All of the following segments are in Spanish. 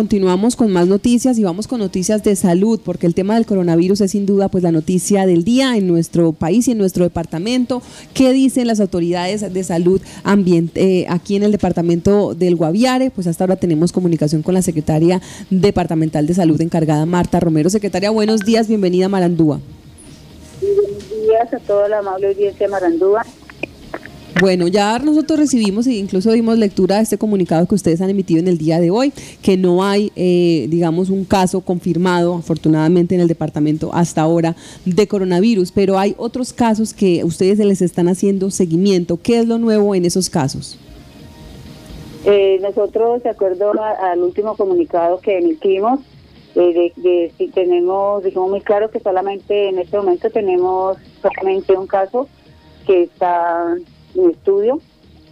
continuamos con más noticias y vamos con noticias de salud, porque el tema del coronavirus es sin duda pues la noticia del día en nuestro país y en nuestro departamento. ¿Qué dicen las autoridades de salud aquí en el departamento del Guaviare? Pues hasta ahora tenemos comunicación con la secretaria departamental de salud encargada, Marta Romero. Secretaria, buenos días, bienvenida a Marandúa. Buenos días a toda la amable audiencia de Marandúa. Bueno, ya nosotros recibimos e incluso dimos lectura de este comunicado que ustedes han emitido en el día de hoy, que no hay, digamos, un caso confirmado, afortunadamente, en el departamento hasta ahora de coronavirus, pero hay otros casos que ustedes les están haciendo seguimiento. ¿Qué es lo nuevo en esos casos? Nosotros, de acuerdo al último comunicado que emitimos, dijimos muy claro que solamente en este momento tenemos solamente un caso que está en estudio,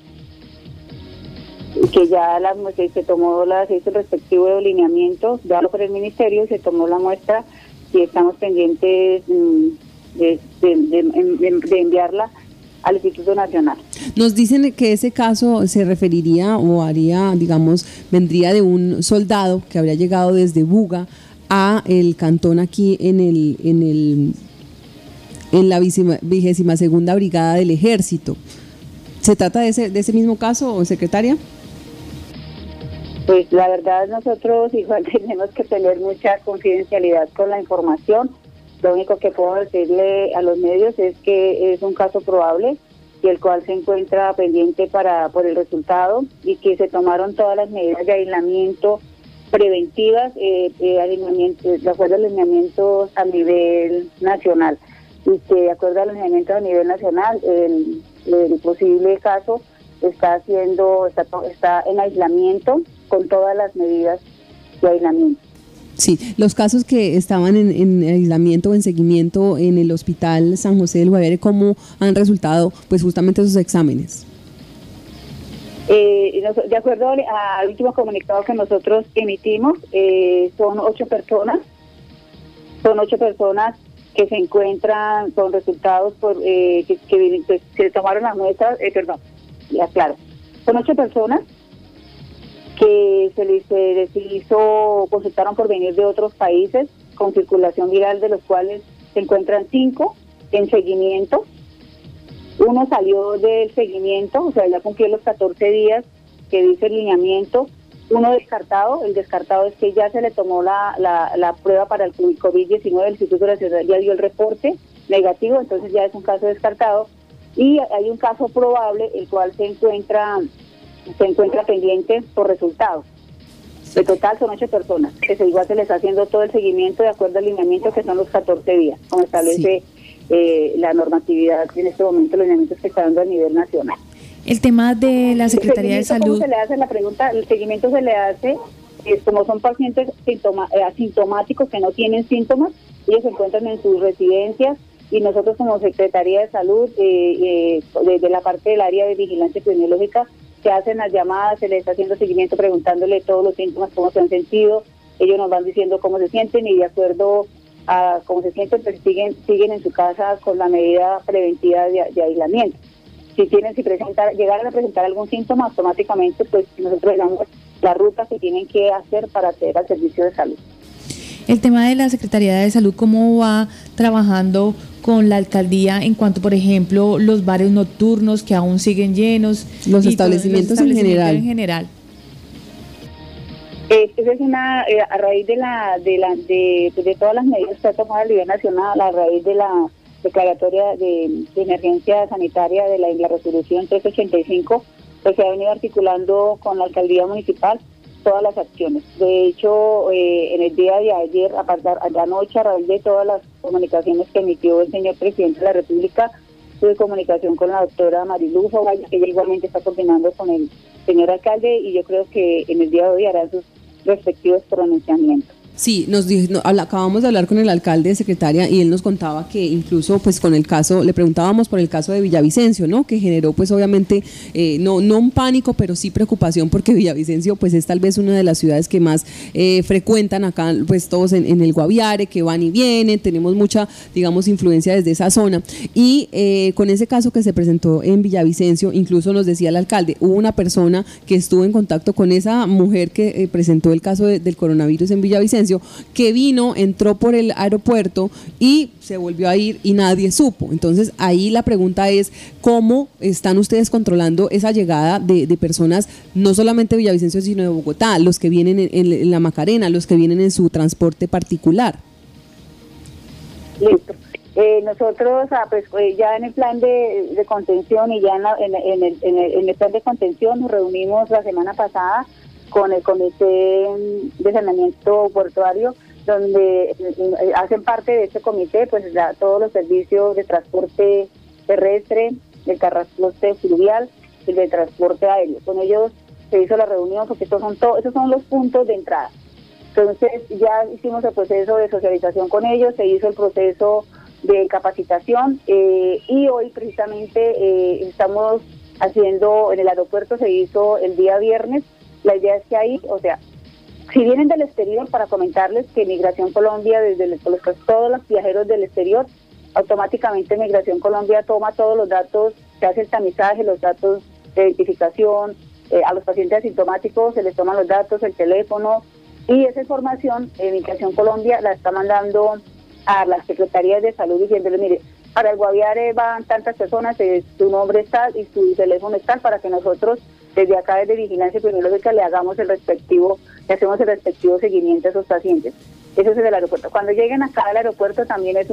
que ya se hizo el respectivo delineamiento dado por el ministerio, se tomó la muestra y estamos pendientes de enviarla al Instituto Nacional. Nos dicen que ese caso se referiría o vendría de un soldado que habría llegado desde Buga a el cantón aquí en la 22ª Brigada del Ejército. ¿Se trata de ese mismo caso, secretaria? Pues la verdad nosotros igual tenemos que tener mucha confidencialidad con la información. Lo único que puedo decirle a los medios es que es un caso probable y el cual se encuentra pendiente por el resultado, y que se tomaron todas las medidas de aislamiento preventivas, de acuerdo a los lineamientos a nivel nacional, y que de acuerdo a los lineamientos a nivel nacional el posible caso está en aislamiento con todas las medidas de aislamiento. Sí, los casos que estaban en aislamiento o en seguimiento en el Hospital San José del Guaviare, ¿cómo han resultado pues justamente esos exámenes? De acuerdo al último comunicado que nosotros emitimos, son 8 personas. Son 8 personas que se encuentran con resultados que se tomaron las muestras, son 8 personas que se les consultaron por venir de otros países con circulación viral, de los cuales se encuentran 5 en seguimiento. Uno salió del seguimiento, o sea, ya cumplió los 14 días que dice el lineamiento. Uno descartado, el descartado es que ya se le tomó la prueba para el COVID-19, el Instituto Nacional ya dio el reporte negativo, entonces ya es un caso descartado. Y hay un caso probable, el cual se encuentra pendiente por resultados. De total son 8 personas, que igual se les está haciendo todo el seguimiento de acuerdo al lineamiento, que son los 14 días, como establece la normatividad en este momento, los lineamientos que está dando a nivel nacional. El tema de la Secretaría de Salud. ¿Cómo se le hace la pregunta? El seguimiento se le hace, como son pacientes asintomáticos que no tienen síntomas, ellos se encuentran en sus residencias, y nosotros como Secretaría de Salud, desde la parte del área de vigilancia epidemiológica, se hacen las llamadas, se les está haciendo seguimiento preguntándole todos los síntomas, cómo se han sentido, ellos nos van diciendo cómo se sienten, y de acuerdo a cómo se sienten, pues siguen en su casa con la medida preventiva de aislamiento. Si llegaran a presentar algún síntoma, automáticamente pues nosotros le damos la ruta que tienen que hacer para acceder al servicio de salud. El tema de la Secretaría de Salud, ¿cómo va trabajando con la alcaldía en cuanto, por ejemplo, los bares nocturnos que aún siguen llenos? Los establecimientos en general. Esa es a raíz de todas las medidas que ha tomado a nivel nacional, a raíz de la declaratoria de emergencia sanitaria de la resolución 385, pues se ha venido articulando con la alcaldía municipal todas las acciones. De hecho, en el día de ayer, anoche, a raíz de todas las comunicaciones que emitió el señor presidente de la República, tuve comunicación con la doctora Marilu Fogaya, que ella igualmente está coordinando con el señor alcalde, y yo creo que en el día de hoy harán sus respectivos pronunciamientos. Sí, acabamos de hablar con el alcalde, secretaria, y él nos contaba que incluso pues con el caso, le preguntábamos por el caso de Villavicencio, ¿no? Que generó pues obviamente no un pánico, pero sí preocupación, porque Villavicencio pues es tal vez una de las ciudades que más frecuentan acá pues todos en el Guaviare, que van y vienen, tenemos mucha, digamos, influencia desde esa zona. Y con ese caso que se presentó en Villavicencio, incluso nos decía el alcalde, hubo una persona que estuvo en contacto con esa mujer que presentó el caso del coronavirus en Villavicencio, que vino, entró por el aeropuerto y se volvió a ir y nadie supo. Entonces ahí la pregunta es, ¿cómo están ustedes controlando esa llegada de personas, no solamente de Villavicencio, sino de Bogotá, los que vienen en la Macarena, los que vienen en su transporte particular? Listo. Nosotros ya en el plan de contención y ya en el plan de contención nos reunimos la semana pasada con el Comité de Saneamiento Portuario, donde hacen parte de este comité pues todos los servicios de transporte terrestre, del transporte fluvial y de transporte aéreo. Con ellos se hizo la reunión porque esos son los puntos de entrada. Entonces ya hicimos el proceso de socialización con ellos, se hizo el proceso de capacitación y hoy precisamente estamos haciendo, en el aeropuerto se hizo el día viernes. La idea es que ahí, o sea, si vienen del exterior, para comentarles que Migración Colombia, todos los viajeros del exterior, automáticamente Migración Colombia toma todos los datos, se hace el tamizaje, los datos de identificación, a los pacientes asintomáticos se les toman los datos, el teléfono, y esa información Migración Colombia la está mandando a las secretarías de salud diciéndoles, mire, para el Guaviare van tantas personas, su nombre es tal y su teléfono es tal, para que nosotros desde acá, desde Vigilancia Epidemiológica, le hacemos el respectivo seguimiento a esos pacientes. Eso es el aeropuerto. Cuando lleguen acá al aeropuerto también es un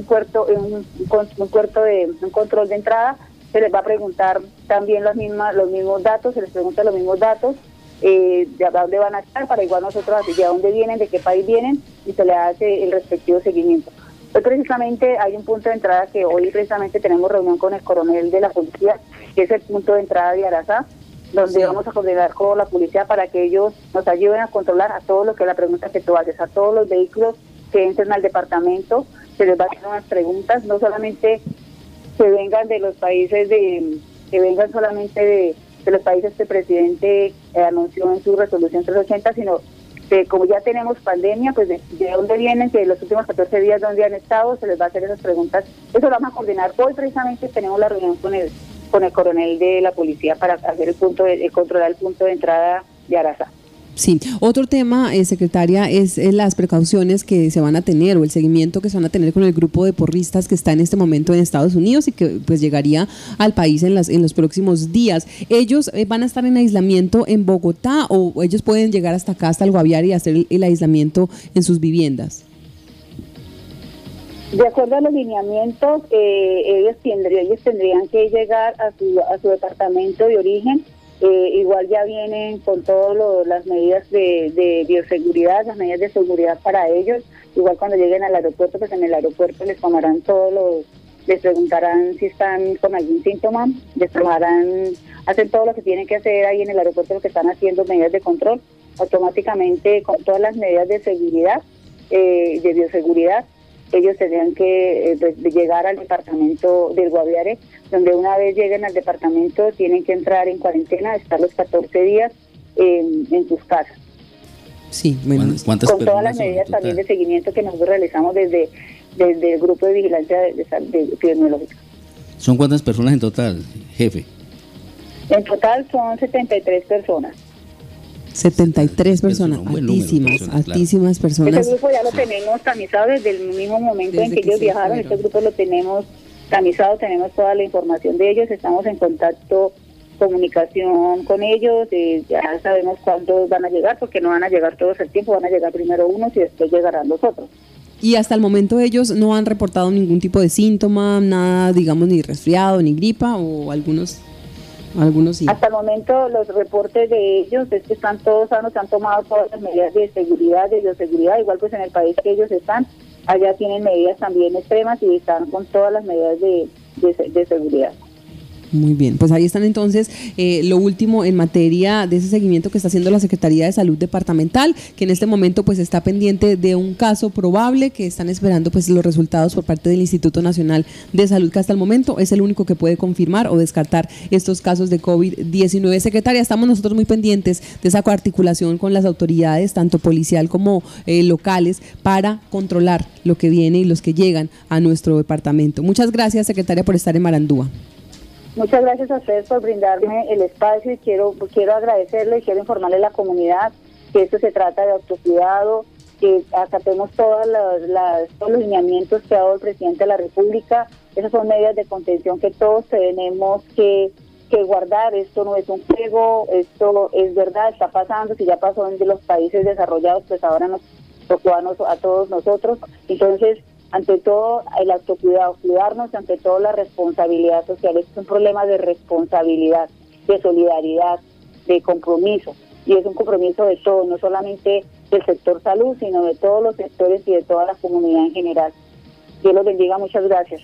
control de entrada, se les va a preguntar también los mismos datos, se les pregunta los mismos datos, de dónde van a estar, para igual nosotros de dónde vienen, de qué país vienen, y se le hace el respectivo seguimiento. Hoy precisamente hay un punto de entrada que hoy precisamente tenemos reunión con el coronel de la policía, que es el punto de entrada de Arazá, donde vamos a coordinar con la policía para que ellos nos ayuden a controlar a todo lo que es la pregunta que tú haces, a todos los vehículos que entren al departamento, se les va a hacer unas preguntas, no solamente que vengan de los países que vengan solamente de los países que el presidente anunció en su resolución 380, sino que como ya tenemos pandemia, pues de dónde vienen, que los últimos 14 días dónde han estado, se les va a hacer esas preguntas. Eso lo vamos a coordinar. Hoy precisamente tenemos la reunión con el coronel de la policía para hacer controlar el punto de entrada de Arazá. Sí, otro tema, secretaria, es las precauciones que se van a tener o el seguimiento que se van a tener con el grupo de porristas que está en este momento en Estados Unidos y que pues llegaría al país en los próximos días. ¿Ellos van a estar en aislamiento en Bogotá o ellos pueden llegar hasta acá, hasta el Guaviare, y hacer el aislamiento en sus viviendas? De acuerdo a los lineamientos, ellos tendrían que llegar a su departamento de origen. Igual ya vienen con todas las medidas de bioseguridad, las medidas de seguridad para ellos. Igual cuando lleguen al aeropuerto, pues en el aeropuerto les tomarán les preguntarán si están con algún síntoma, hacen todo lo que tienen que hacer ahí en el aeropuerto, lo que están haciendo, medidas de control, automáticamente con todas las medidas de seguridad, de bioseguridad. Ellos tendrían que llegar al departamento del Guaviare, donde una vez lleguen al departamento tienen que entrar en cuarentena, estar los 14 días en sus casas. Sí, bueno, ¿Cuántas con todas las medidas también de seguimiento que nosotros realizamos desde el grupo de vigilancia epidemiológica. ¿Son cuántas personas en total, jefe? En total son 73 personas. 73 personas, altísimas personas. Este grupo ya lo tenemos tamizado desde el mismo momento en que ellos viajaron. Este grupo lo tenemos tamizado, tenemos toda la información de ellos, estamos en contacto, comunicación con ellos, ya sabemos cuándo van a llegar, porque no van a llegar todos el tiempo, van a llegar primero unos y después llegarán los otros. Y hasta el momento ellos no han reportado ningún tipo de síntoma, nada, digamos, ni resfriado, ni gripa, o algunos sí. Hasta el momento los reportes de ellos es que están todos sanos, han tomado todas las medidas de seguridad, de bioseguridad, igual pues en el país que ellos están, allá tienen medidas también extremas y están con todas las medidas de seguridad. Muy bien, pues ahí están entonces lo último en materia de ese seguimiento que está haciendo la Secretaría de Salud Departamental, que en este momento pues está pendiente de un caso probable, que están esperando pues los resultados por parte del Instituto Nacional de Salud, que hasta el momento es el único que puede confirmar o descartar estos casos de COVID-19. Secretaria, estamos nosotros muy pendientes de esa coarticulación con las autoridades, tanto policial como locales, para controlar lo que viene y los que llegan a nuestro departamento. Muchas gracias, secretaria, por estar en Marandúa. Muchas gracias a ustedes por brindarme el espacio y quiero agradecerle y quiero informarle a la comunidad que esto se trata de autocuidado, que acatemos todos los lineamientos que ha dado el presidente de la República. Esas son medidas de contención que todos tenemos que guardar. Esto no es un juego, esto es verdad, está pasando. Si ya pasó en los países desarrollados, pues ahora nos tocó a todos nosotros. Entonces, ante todo el autocuidado, cuidarnos, ante todo la responsabilidad social. Es un problema de responsabilidad, de solidaridad, de compromiso, y es un compromiso de todos, no solamente del sector salud, sino de todos los sectores y de toda la comunidad en general. Dios los bendiga, muchas gracias.